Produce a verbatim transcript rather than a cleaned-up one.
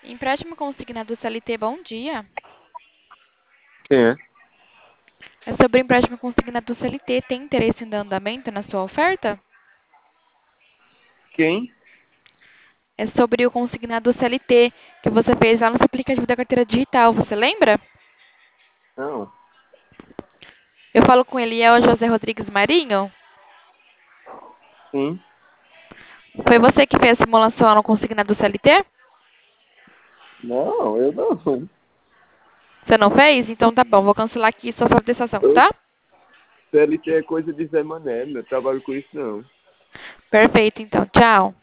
Empréstimo consignado C L T, bom dia. Quem é? É sobre empréstimo consignado C L T. Tem interesse em dar andamento na sua oferta? Quem? É sobre o consignado C L T que você fez lá no seu aplicativo da carteira digital. Você lembra? Não. Eu falo com ele, é o José Rodrigues Marinho? Sim. Foi você que fez a simulação lá no consignado C L T? Não, eu não. Você não fez? Então tá bom, vou cancelar aqui sua solicitação, Eu, tá? C L T é coisa de Zé Mané, não trabalho com isso não. Perfeito, então. Tchau.